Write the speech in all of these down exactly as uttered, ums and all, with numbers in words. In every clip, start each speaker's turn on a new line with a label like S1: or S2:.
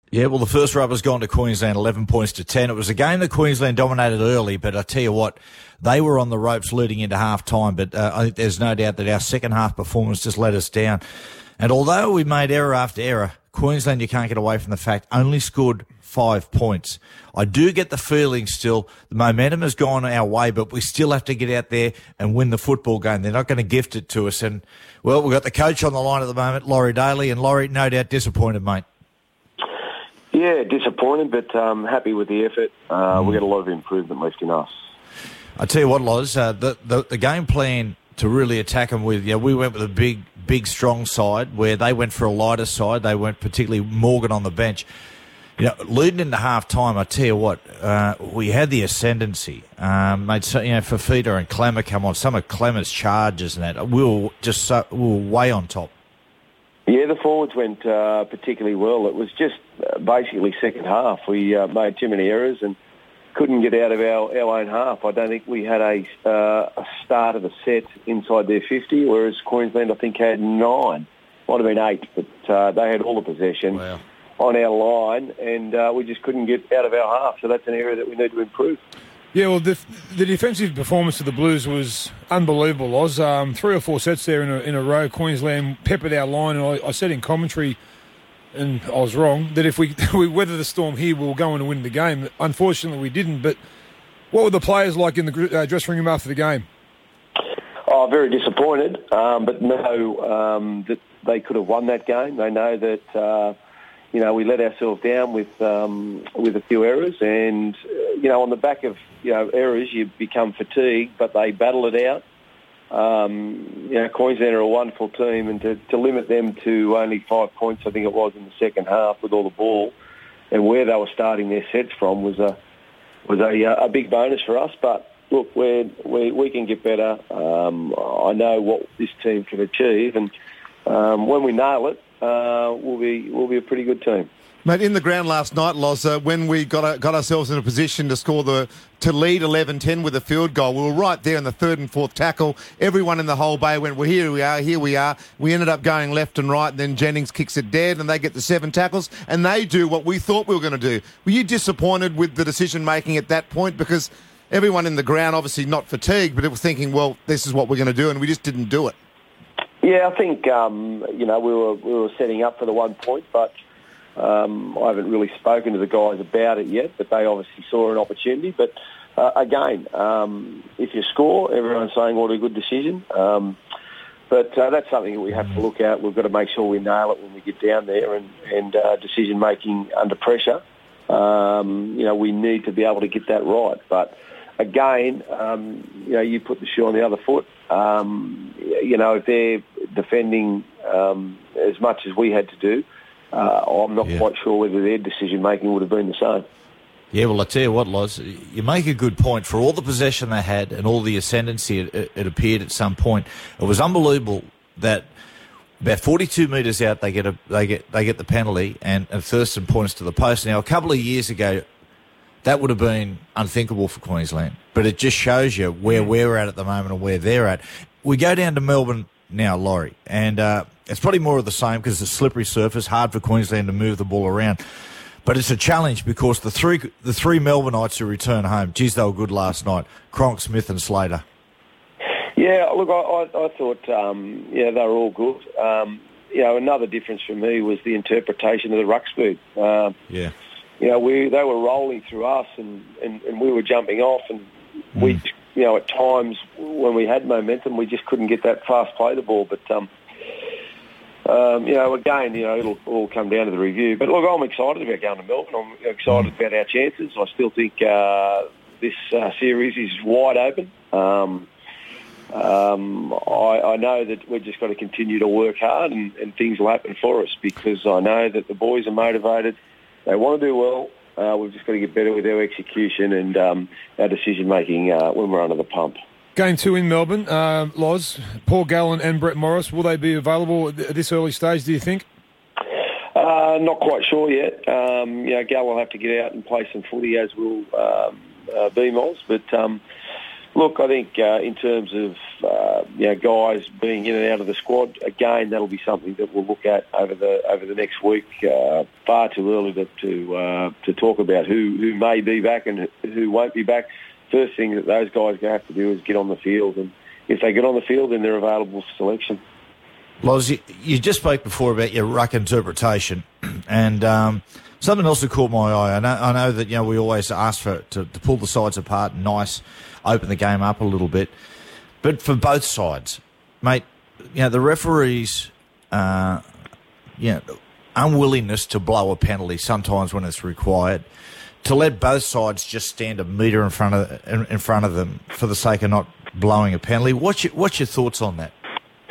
S1: Yeah, well, the first rubber's gone to Queensland, eleven points to ten. It was a game that Queensland dominated early, but I tell you what, they were on the ropes leading into half-time, but uh, I think there's no doubt that our second-half performance just let us down. And although we made error after error, Queensland, you can't get away from the fact, only scored five points. I do get the feeling still the momentum has gone our way, but we still have to get out there and win the football game. They're not going to gift it to us. And, well, we've got the coach on the line at the moment, Laurie Daly, and Laurie, no doubt disappointed, mate.
S2: Yeah, disappointed, but um, happy with the effort. Uh, mm. We've got a lot of improvement left in us.
S1: I tell you what, Loz, uh, the, the the game plan to really attack them with, yeah, we went with a big, big, strong side where they went for a lighter side. They went particularly Morgan on the bench. You know, leading into half time, I tell you what, uh, we had the ascendancy. Um, made so, you know, Fafita and Clemmer come on. Some of Clemmer's charges and that. We were just so, we were way on top.
S2: Yeah, the forwards went uh, particularly well. It was just uh, basically second half. We uh, made too many errors and couldn't get out of our, our own half. I don't think we had a, uh, a start of a set inside their fifty, whereas Queensland, I think, had nine. Might have been eight, but uh, they had all the possession wow. on our line, and uh, we just couldn't get out of our half. So that's an area that we need to improve.
S3: Yeah, well, the, the defensive performance of the Blues was unbelievable, Oz. Um, three or four sets there in a, in a row. Queensland peppered our line, and I, I said in commentary, and I was wrong, that if we, we weather the storm here, we were going to win the game. Unfortunately, we didn't. But what were the players like in the uh, dressing room after the game?
S2: Oh, very disappointed, um, but know um, that they could have won that game. They know that... Uh, You know, we let ourselves down with um, with a few errors, and uh, you know, on the back of you know errors, you become fatigued. But they battle it out. Um, you know, Queensland are a wonderful team, and to, to limit them to only five points, I think it was in the second half with all the ball, and where they were starting their sets from was a was a, a big bonus for us. But look, we're, we we can get better. Um, I know what this team can achieve, and um, when we nail it. Uh, we'll be we'll be a pretty good team,
S4: mate. In the ground last night, Loz, uh, when we got a, got ourselves in a position to score the to lead eleven ten with a field goal, we were right there in the third and fourth tackle. Everyone in the whole bay went, "Well, here we are, here we are." We ended up going left and right, and then Jennings kicks it dead, and they get the seven tackles, and they do what we thought we were going to do. Were you disappointed with the decision making at that point? Because everyone in the ground, obviously not fatigued, but it was thinking, "Well, this is what we're going to do," and we just didn't do it.
S2: Yeah, I think um, you know we were we were setting up for the one point, but um, I haven't really spoken to the guys about it yet. But they obviously saw an opportunity. But uh, again, um, if you score, everyone's saying what a good decision. Um, but uh, that's something that we have to look at. We've got to make sure we nail it when we get down there, and and uh, decision making under pressure. Um, you know, we need to be able to get that right. But again, um, you know, you put the shoe on the other foot. Um, you know, if they're defending um, as much as we had to do, uh, I'm not yeah. quite sure whether their decision-making would have been the same.
S1: Yeah, well, I tell you what, Loz, you make a good point. For all the possession they had and all the ascendancy it, it appeared at some point, it was unbelievable that about forty-two metres out they get a they get they get the penalty and, and Thurston points to the post. Now, a couple of years ago, that would have been unthinkable for Queensland. But it just shows you where we're at at the moment and where they're at. We go down to Melbourne now, Laurie, and uh, it's probably more of the same because it's a slippery surface, hard for Queensland to move the ball around. But it's a challenge because the three the three Melbourneites who return home, geez, they were good last night, Cronk, Smith and Slater.
S2: Yeah, look, I, I, I thought, um, yeah, they were all good. Um, you know, another difference for me was the interpretation of the ruck speed. Uh,
S1: yeah.
S2: You know, we they were rolling through us, and, and, and we were jumping off, and mm. we, you know, at times when we had momentum, we just couldn't get that fast play the ball. But um, um, you know, again, you know, it'll all come down to the review. But look, I'm excited about going to Melbourne. I'm excited mm. about our chances. I still think uh, this uh, series is wide open. Um, um, I, I know that we've just got to continue to work hard, and, and things will happen for us because I know that the boys are motivated. They want to do well. Uh, we've just got to get better with our execution and um, our decision-making uh, when we're under the pump.
S3: Game two in Melbourne, uh, Loz, Paul Gallen and Brett Morris, will they be available at this early stage, do you think?
S2: Uh, not quite sure yet. Um, you know, Gal will have to get out and play some footy, as will um, uh, B-Moz. But, um, Look, I think uh, in terms of uh, you know guys being in and out of the squad, again that'll be something that we'll look at over the over the next week. Uh, far too early to to, uh, to talk about who, who may be back and who won't be back. First thing that those guys are going to have to do is get on the field, and if they get on the field, then they're available for selection.
S1: Loz, you, you just spoke before about your ruck interpretation, and um, something else that caught my eye. I know, I know that you know we always ask for to, to pull the sides apart, nice, open the game up a little bit, but for both sides, mate, you know the referees, uh, you know, unwillingness to blow a penalty sometimes when it's required, to let both sides just stand a metre in front of in, in front of them for the sake of not blowing a penalty. What's your what's your thoughts on that?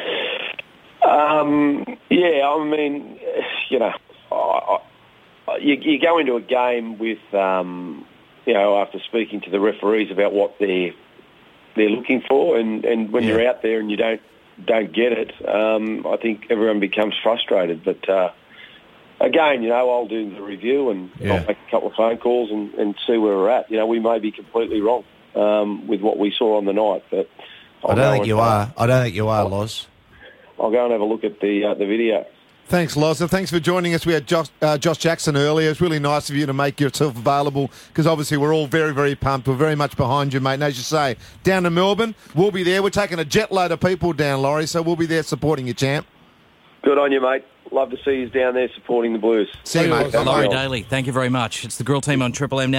S2: Um, yeah, I mean, you know, I, I, you, you go into a game with, um, you know, after speaking to the referees about what they're they're looking for, and, and when yeah. you're out there and you don't don't get it, um, I think everyone becomes frustrated. But uh, again, you know, I'll do the review and yeah. I'll make a couple of phone calls and, and see where we're at. You know, we may be completely wrong um, with what we saw on the night, but I'll
S1: I don't think you are. I don't think you are, Loz.
S2: I'll go and have a look at the uh, the video.
S4: Thanks, Loza. Thanks for joining us. We had Josh, uh, Josh Jackson earlier. It's really nice of you to make yourself available because obviously we're all very, very pumped. We're very much behind you, mate. And as you say, down to Melbourne, we'll be there. We're taking a jet load of people down, Laurie, so we'll be there supporting you, champ.
S2: Good on you, mate. Love to see you down there supporting the Blues.
S4: See you, mate.
S5: Laurie Daly, thank you very much. It's the Grill Team on Triple M now.